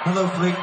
Hello, Fleek.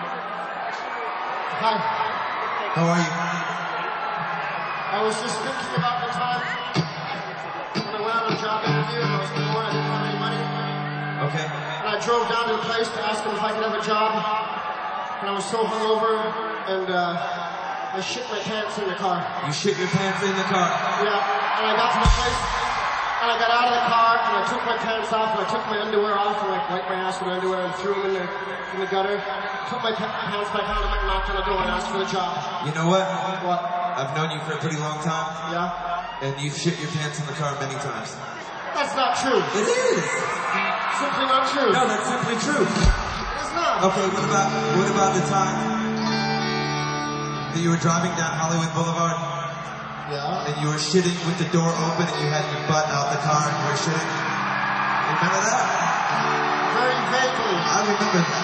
Hi. How are you? I was just thinking about the time when I went on a job interview and I was bored, I didn't have any money. Okay. And I drove down to the place to ask them if I could have a job. And I was so hungover and I shit my pants in the car. You shit your pants in the car? Yeah. And I got to the place and I got out of the car and I took my pants off and I took my underwear off and I wiped my ass with my underwear and threw them in the gutter. Put my pants back on and I knocked on the door and asked for the job. You know what? What? I've known you for a pretty long time. Yeah? And you've shit your pants in the car many times. That's not true. It is! Simply not true. No, that's simply true. It's not. Okay, what about the time that you were driving down Hollywood Boulevard? Yeah. And you were shitting with the door open and you had your butt out the car and you were shitting? You remember that? Very vaguely. I remember that.